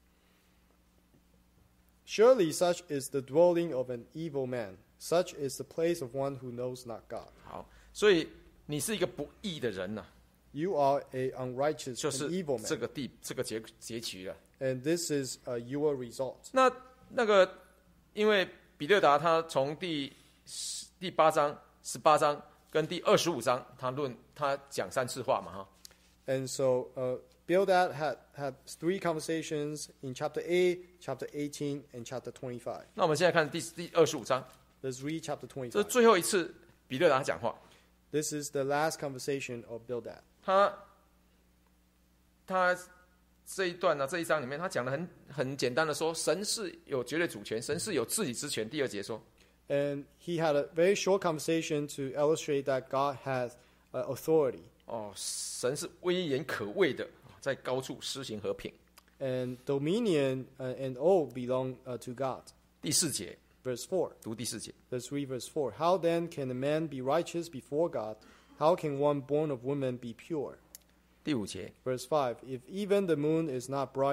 Surely such is the dwelling of an evil man. Such is the place of one who knows not God. 好，所以你是一个不义的人呐、 You are a unrighteous 就 and 是 evil 这 man. 个地这个结结局了。 And this is uh, your result. 那那个，因为比勒达他从第十第八章、十八章跟第二十五章，他论他讲三次话嘛哈。 And so uh, Bildad had, had three conversations in chapter eight, chapter eighteen, and chapter twenty-five. 那我们现在看第第二十五章， Let's read chapter 这是 twenty-five. 最后一次比勒达讲话。 This is the last conversation of Bildad. 他他这一段呢、这一章里面，他讲的很很简单的说，神是有绝对主权，神是有治理之权。第二节说， And he had a very short conversation to illustrate that God has uh, authority. 哦，神是威严可畏的，在高处施行和平。 And dominion uh, and all belong uh, to God. 第四节， Verse four. 读第四节。 Let's read verse four. How then can a man be righteous before God? How can one born of woman be pure? 第五节， Verse five. If even the moon is not bright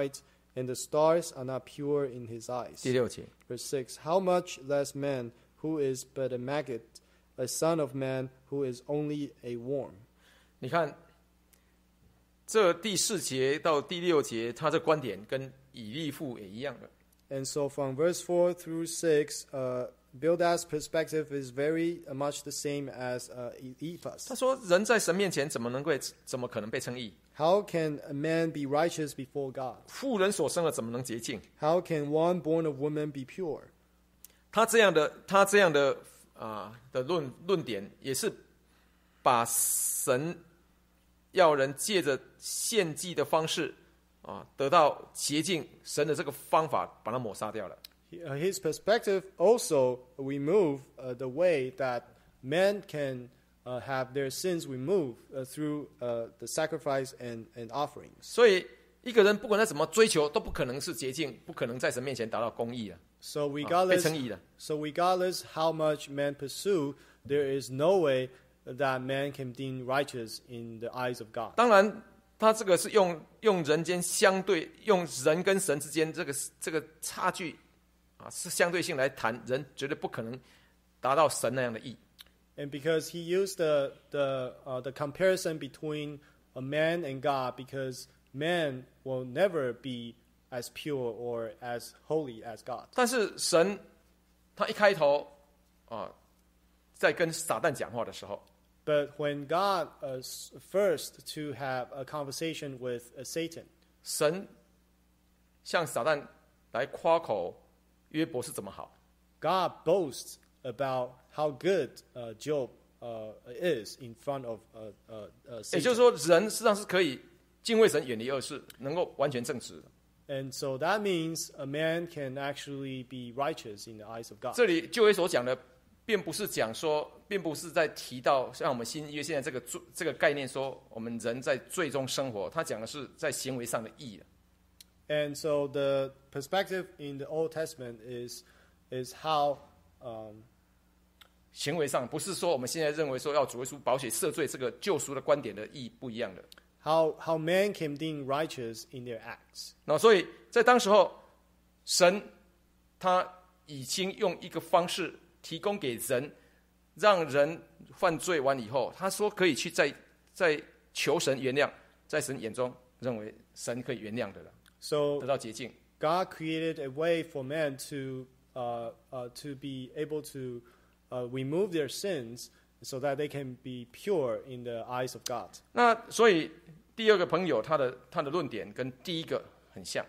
and the stars are not pure in his eyes. 第六节， Verse six, how much less man who is but a maggot, a son of man who is only a worm. 你看这第四节到第六节，他这观点跟以利父也一样的。 And so from verse four through six, uh, Bildad's perspective is very uh, much the same as uh, Eliphaz. 他说：“人在神面前怎么能够怎么可能被称义？ How can a man be righteous before God? 妇人所生的怎么能洁净？ How can one born of woman be pure? 他这样的他这样的啊、的论论点，也是把神要人借着献祭的方式啊、得到洁净，神的这个方法把它抹杀掉了。 His perspective also remove uh, the way that men can uh, have their sins removed uh, through uh, the sacrifice and, and offerings. 所以一个人不管他怎么追求，都不可能是洁净，不可能在神面前达到公义了， So 啊被 regardless, 称义了。 so regardless how much men pursue, there is no way that man can be righteous in the eyes of God. 当然，他这个是用用人间相对，用人跟神之间这个这个差距啊，是相对性来谈，人绝对不可能达到神那样的义。 And because he used the the uh, the comparison between a man and God, because man will never be as pure or as holy as God. 但是神他一开头啊，在跟撒旦讲话的时候， But when God uh, s- first to have a conversation with uh, Satan, 神向撒旦来夸口约伯是怎么好。 God boasts about how good uh, Job uh, is in front of uh, uh, uh, 也就是 Satan. 说，人事实上是可以敬畏神、远离恶事，能够完全正直的。 And so that means a man can actually be righteous in the eyes of God. 这里就业所讲的，并不是讲说，并不是在提到像我们新约现在这个罪这个概念说，我们人在罪中生活，他讲的是在行为上的义了。 And so the perspective in the Old Testament is is how um, 行为上不是说我们现在认为说要主耶稣宝血赦罪这个救赎的观点的意义不一样的。 how how men can be righteous in their acts. 那所以在当时候，神他已经用一个方式提供给人，让人犯罪完以后，他说可以去在在求神原谅，在神眼中认为神可以原谅的了， So 得到洁净。 God created a way for men to uh, uh, to be able to uh, remove their sins so that they can be pure in the eyes of God. 那所以第二个朋友他的他的论点跟第一个很像，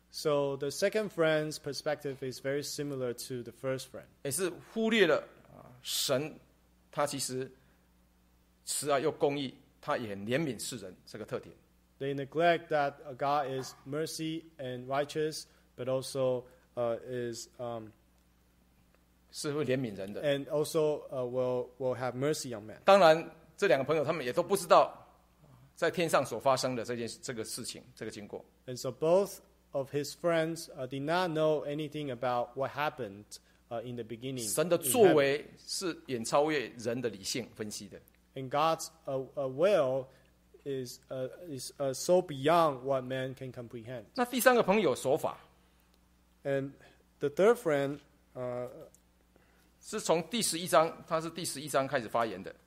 So the second friend's perspective is very similar to the first friend. 也是忽略了啊神他其实慈爱又公义，他也很怜悯世人这个特点。 They neglect that uh, God is mercy and righteous, but also uh, is um, 是会怜悯人的。 and also uh, will will have mercy on men. 当然，这两个朋友他们也都不知道在天上所发生的这件这个事情，这个经过。 And so both of his friends uh, did not know anything about what happened uh, in the beginning. 神的 in 作 heaven. 为是远超越人的理性分析的。 And God's uh, uh, will is uh, is uh, so beyond what man can comprehend. 那第三个朋友手法 And the third friend, uh, 是从第十一章，他是第十一章开始发言的。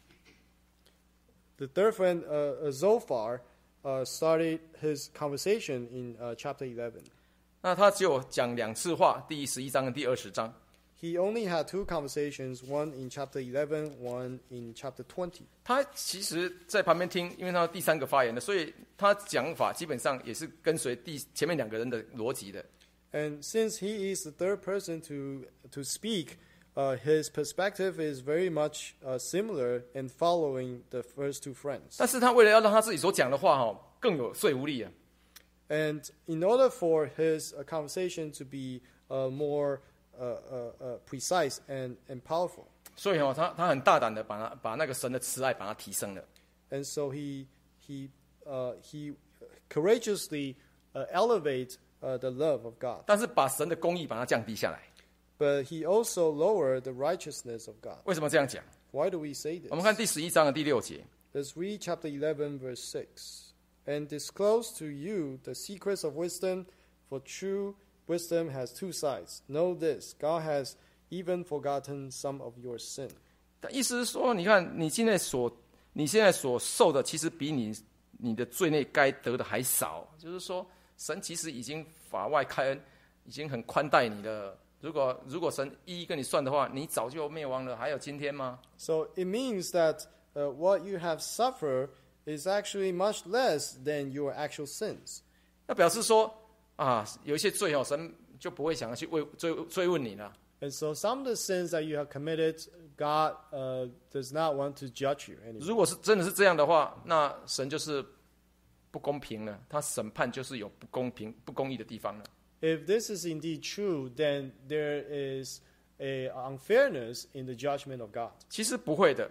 the third friend, uh, uh, Zophar, uh, started his conversation in uh, chapter eleven. 那他只有讲两次话，第十一章跟第二十章。 He only had two conversations, one in chapter eleven, one in chapter twenty. 他其实在旁边听，因为他是第三个发言的，所以他讲法基本上也是跟随第前面两个人的逻辑的。 And since he is the third person to to speak, uh, his perspective is very much uh, similar in following the first two friends. 但是他为了要让他自己所讲的话哈更有说服力啊， And in order for his uh, conversation to be uh, more uh, uh, uh, precise and, and powerful, 所以哈他他很大胆的把他把那个神的慈爱把它提升了。 and so he he uh, he courageously uh, elevate uh, the love of God, 但是把神的公义把它降低下来。 but he also lowered the righteousness of God. 为什么这样讲？ Why do we say 我们看 this? 第十一章的第六节， Let's read chapter eleven, verse six. And disclose to you the secrets of wisdom For true wisdom has two sides. Know this, God has even forgotten some of your sin. 意思是说，你看你现在所你现在所受的，其实比你你的罪内该得的还少。就是说，神其实已经法外开恩，已经很宽待你了。如果如果神一一跟你算的话，你早就灭亡了，还有今天吗？ So it means that uh, what you have suffered is actually much less than your actual sins. 那表示说啊，有一些罪哦，神就不会想要去为追追问你了。 And so some of the sins that you have committed, God uh, does not want to judge you anymore. 如果是真的是这样的话，那神就是不公平了，他审判就是有不公平、不公义的地方了。 If this is indeed true, then there is a unfairness in the judgment of God. 其实不会的，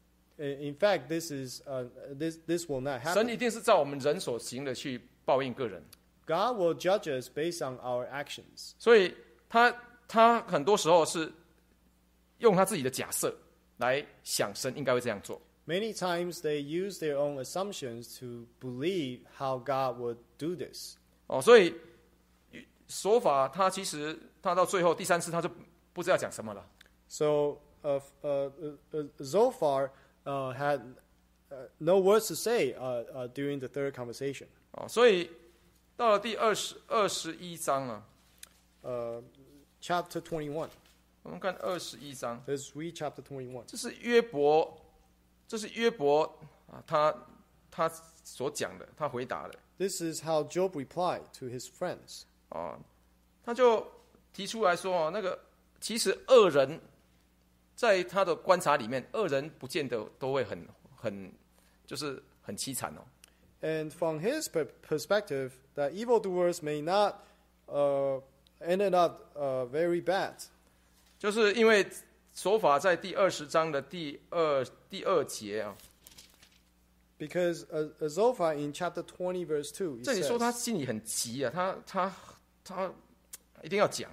In fact, this is uh, this this will not 神 happen. 一定是照我们人所行的去报应个人。 God will judge us based on our actions. 所以他他很多时候是用他自己的假设来想神应该会这样做。 Many times they use their own assumptions to believe how God would do this. 哦，所以说法他其实他到最后第三次他就不知道讲什么了。 So uh, uh, uh, Zophar uh, had uh, no words to say uh, uh, during the third conversation. 哦，所以到了第二十二十一章啊， Uh, chapter twenty-one. 我们看二十一章， Let's read chapter twenty-one. 这是约伯，这是约伯啊，他他所讲的，他回答的 This is how Job replied to his friends. 啊，他就提出来说哦，那个其实恶人在他的观察里面，恶人不见得都会很很就是很凄惨哦。 And from his per- perspective, that evildoers may not uh, ended up uh, very bad. 就是因为手法在第二十章的第二第二节啊， Because uh, Zophar in chapter twenty, verse two, he 这里说 says, 他心里很急啊，他他他一定要讲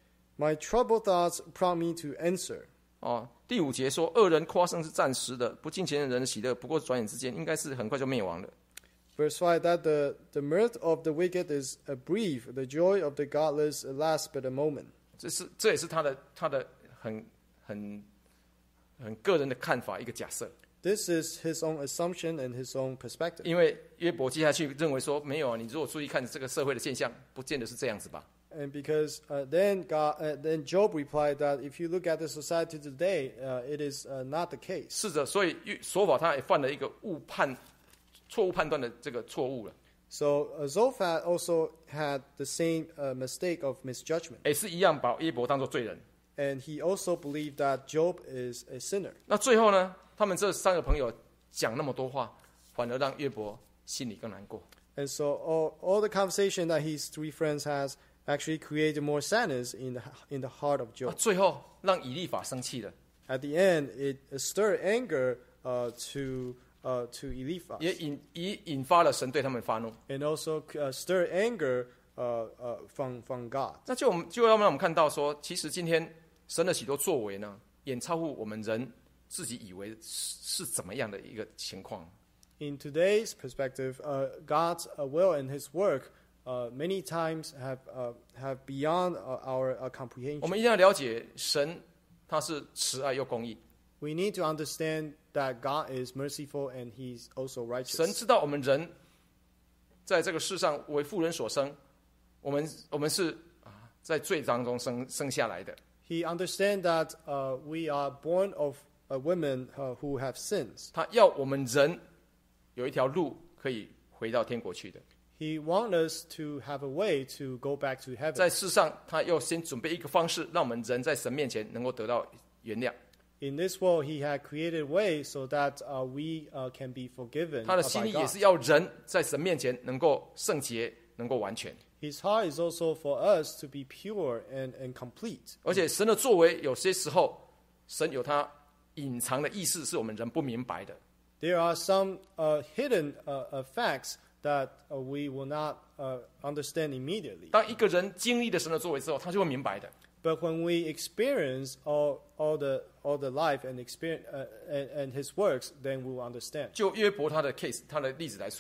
My troubled thoughts prompt me to answer. 哦。第五节说，恶人夸胜是暂时的，不敬虔的人的喜乐，不过转眼之间，应该是很快就灭亡了。 Verse five, that the, the mirth of the wicked is a brief, the joy of the godless lasts but a moment. 这是这也是他的他的很很很个人的看法，一个假设。 This is his own assumption and his own perspective. 因为约伯接下去认为说，没有啊，你如果注意看这个社会的现象，不见得是这样子吧。 And because uh, then God, uh, then Job replied that if you look at the society today, uh, it is uh, not the case. 是的，所以说法他也犯了一个误判、错误判断的这个错误了， So uh, Zophar also had the same uh, mistake of misjudgment. 也是一样把约伯当作罪人。 And he also believed that Job is a sinner. 那最后呢，他们这三个朋友讲那么多话，反而让约伯心里更难过。 And so all, all the conversation that his three friends has actually created more sadness in the, in the heart of 那 Job. 最后让以利法生气了， At the end, it stirred anger uh, to, uh, to Eliphaz. 也引也引发了神对他们发怒。 And also uh, stirred anger uh, uh, from, from God. 那就我们就要让我们看到说，其实今天神的许多作为呢，远超乎我们人自己以为是是怎么样的一个情况。 In today's perspective, uh, God's uh, will and His work uh, many times have uh, have beyond uh, our uh, 我 comprehension. 们一定要了解神，他是慈爱又公义。 We need to understand that God is merciful and He's also 神 righteous. 知道我们人在这个世上为妇人所生，我们我们是啊在罪当中生生下来的。 He understands that uh, we are born of uh, women uh, who have sins. 他要我们人有一条路可以回到天国去的。 He wants us to have a way to go back to heaven. 在世上，他要先准备一个方式，让我们人在神面前能够得到原谅。 In this world, He had created ways so that uh, we uh, can be forgiven 他的 uh, 心 by 意也 God. 是要人在神面前能够圣洁，能够完全。 His heart is also for us to be pure and, and complete. 而且神的作为，有些时候，神有他隐藏的意思，是我们人不明白的。 There are some uh, hidden uh, uh, facts that uh, we will not uh, understand immediately. 当一个人经历了神的作为之后，他就会明白的。 But when we experience all, all, the, all the life and, experience, uh, and, and His works, then we will understand. 就约伯他的 case， 他的例子来说，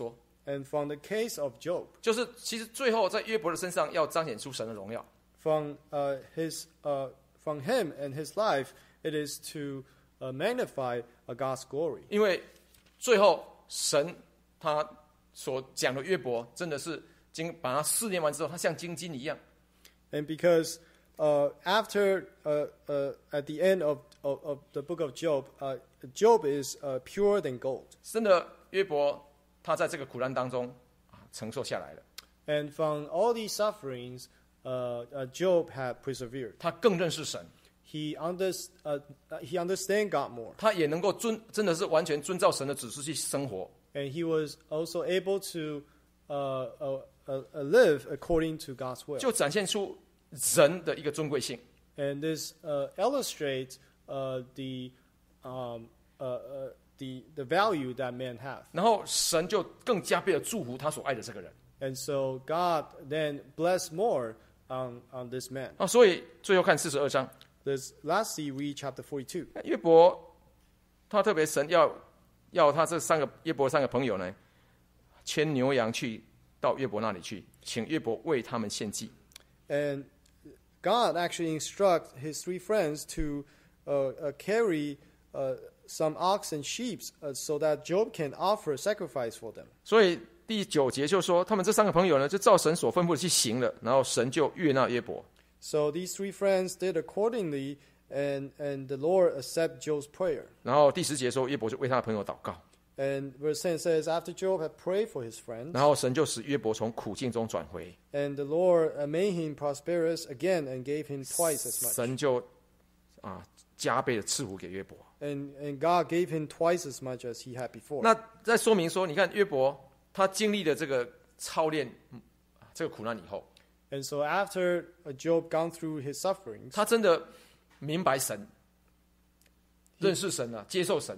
And from the case of Job, 就是其实最后在约伯的身上要彰显出神的荣耀。 from uh, his uh, from him and his life, it is to uh, magnify uh, God's glory. 因为最后神他所讲的约伯，真的是经把他试炼完之后，他像金金一样。 And because uh, after uh, uh, at the end of, of, of the book of Job, uh, Job is uh, purer than gold. 真的约伯他在这个苦难当中啊承受下来了， And from all these sufferings, uh, uh, Job had persevered. 他更认识神， He, under, uh, he understand God more. 他也能够遵真的是完全遵照神的指示去生活。 And he was also able to uh, uh, uh, uh, live according to God's will. 就展现出人的一个尊贵性。 And this uh, illustrates uh, the, um, uh, uh, the, the value that men have. 然后神就更加倍的祝福他所爱的这个人 And so God then blessed more on, on this man. 啊。所以最后看四十二章， This, lastly, read chapter forty-two. 约伯他特别神要要他这三个约伯三个朋友呢，牵牛羊去到约伯那里去，请约伯为他们献祭。 And God actually instructs his three friends to uh, uh, carry uh, some ox and sheep uh, so that Job can offer sacrifice for them. 所以第九节就说，他们这三个朋友呢，就照神所吩咐的去行了，然后神就悦纳约伯。 So these three friends did accordingly, and, and the Lord accepted Job's prayer. 然后第十节说，约伯就为他的朋友祷告， And verse ten says, after Job had prayed for his friends, 然后神就使约伯从苦境中转回， and the Lord uh, made him prosperous again and gave him twice as much. 神就啊加倍的赐福给约伯。 And, and God gave him twice as much as he had before. 那在说明说，你看约伯他经历了这个操练，嗯这个苦难以后， And so after uh, Job gone through his sufferings, 他真的明白神，认识神啊，接受神，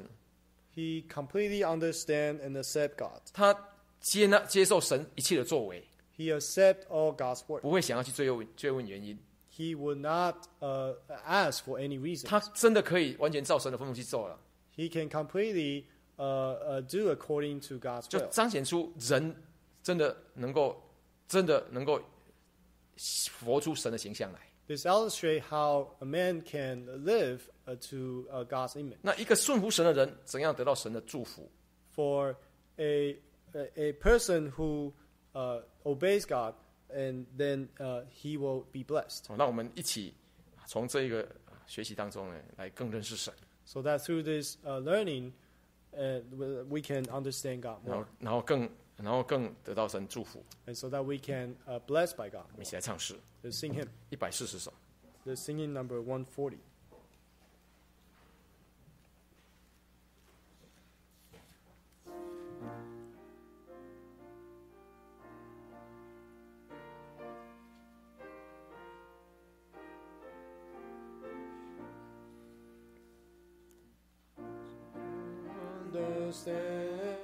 he completely understand and accept God. 他接纳接受神一切的作为， He accept all God's work. 不会想要去追问追问原因。 He would not uh, ask for any reason. 他真的可以完全照神的吩咐去做了， He can completely uh, uh, do according to God's 就 will. 彰显出人真的能够真的能够活出神的形象来。 This illustrates how a man can live uh, to uh, God's image. 那一个顺服神的人，怎样得到神的祝福？ For a, a, a person who uh, obeys God, and then uh, he will be blessed. 好，让我们一起从这一个学习当中呢，来更认识神， So that through this uh, learning, uh, we can understand God 然后 more. 然后更然后更得到神祝福。 And so that we can uh, bless by God 我们 more. 一起来唱诗 Let's sing him. 一百四十首。 The singing number one forty. Understand.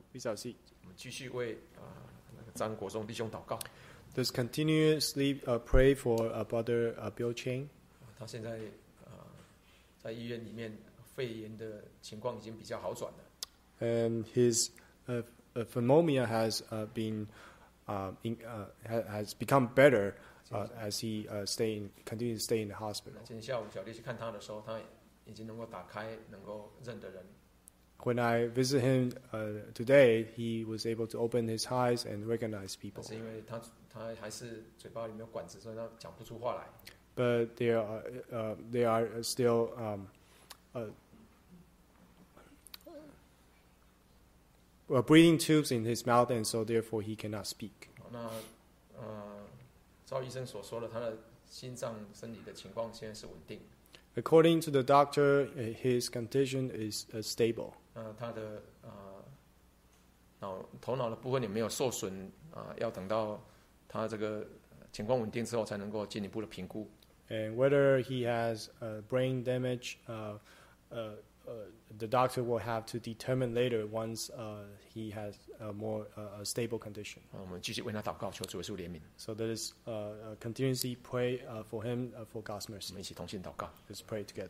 Please have a seat. 我们继续为啊、那个张国忠弟兄祷告。 Let's continuously uh, pray for uh, Brother uh, Bill Chang. 他现在啊、在医院里面肺炎的情况已经比较好转了。 And his uh, uh, pneumonia has uh, been uh, in, uh, ha- has become better uh, as he uh, stay in, continues to stay in the hospital. 今天下午小弟去看他的时候，他已经能够打开，能够认得人。 When I visit him uh, today, he was able to open his eyes and recognize 但 people. 是因为他他还是嘴巴里面有管子，所以他讲不出话来。 But there are uh, there are still um, uh, uh, breathing tubes in his mouth, and so therefore he cannot speak. 好那呃，照医生所说的，他的心脏生理的情况现在是稳定。 According to the doctor, uh, his condition is uh, stable. 呃，他的呃脑头脑的部分也没有受损啊、要等到他这个呃情况稳定之后，才能够进一步的评估。 And whether he has uh, brain damage, uh, uh, uh, the doctor will have to determine later once uh, he has a more uh, a stable condition. 啊，我们继续为他祷告，求主耶稣怜悯。 So let us uh, uh, continuously pray uh, for him uh, for God's 我 mercy. 们一起同心祷告。 Let's pray together.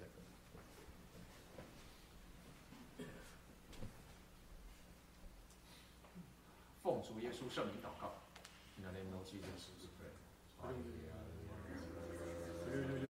奉主耶稣圣名祷告。In the name of Jesus.